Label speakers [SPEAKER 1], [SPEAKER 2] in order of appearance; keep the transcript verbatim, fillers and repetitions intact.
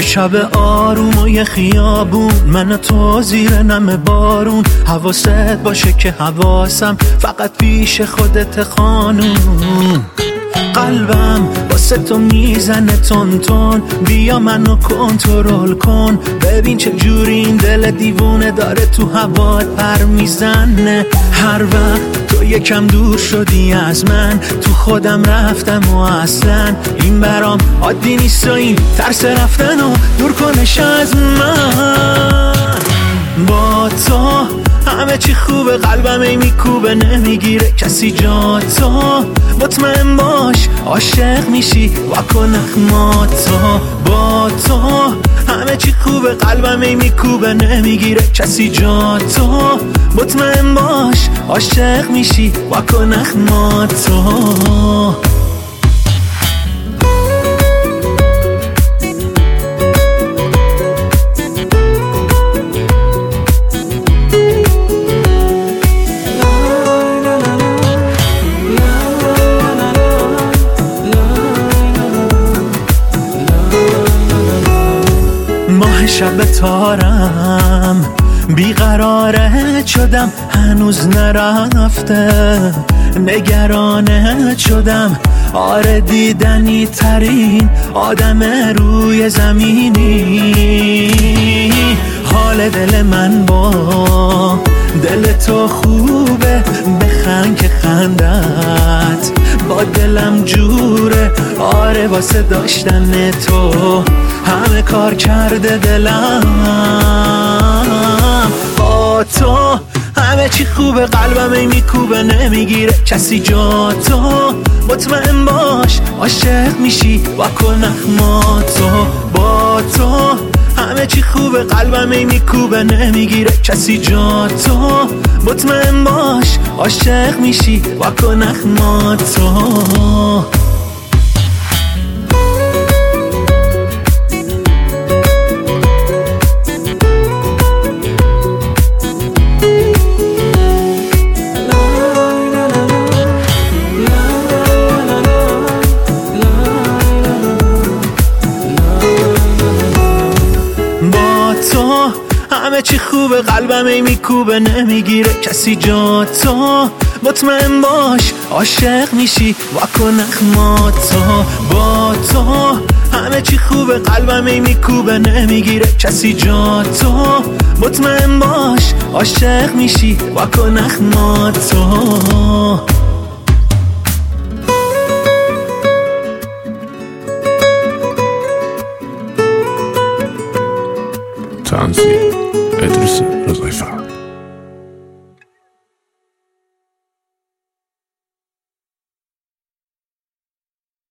[SPEAKER 1] شب آروم و یه خیابون، من و تو زیر نم بارون. حواست باشه که حواسم فقط پیش خودت خانوم. قلبم واسه تو میزنه تون تون، بیا منو کنترل کن. ببین چه جوری این دل دیوونه داره تو هوات پر میزنه. هر وقت تو یکم دور شدی از من، تو خودم رفتم و اصلا این برام عادی نیست و این ترس رفتن و دور کنش از من. با تو همه چی خوبه، قلبم ای میکوبه، نمیگیره کسی جا تو. مطمئن باش عاشق میشی واکن اخماتو. با تو همه چی خوبه، قلبم ای میکوبه، نمیگیره کسی جا تو. مطمئن باش عاشق میشی واکن اخماتو. ماه شب تارم بیقرارت شدم، هنوز نرفته، نگرانت شدم. آره دیدنی ترین آدم روی زمینی. حال دل من با دل تو خوبه، بخند که خندت با دلم جوره. آره واسه داشتن تو همه کار کرده دلم. با تو همه چی خوبه، قلبم ای میکوبه، نمیگیره کسی جا تو. مطمئن باش عاشق میشی واکن اخماتو. با تو همه چی خوبه، قلبم ای میکوبه، نمیگیره کسی جا تو. مطمئن باش عاشق میشی واکن اخماتو. تو همه چی خوبه، قلبم ای میکوبه، نمیگیره کسی جا تو. مطمئن باش عاشق میشی واکن اخماتو. با تو همه چی خوبه، قلبم ای میکوبه، نمیگیره کسی جا تو. مطمئن باش عاشق میشی واکن اخماتو.
[SPEAKER 2] تنظیم ادریس رضایی فرد.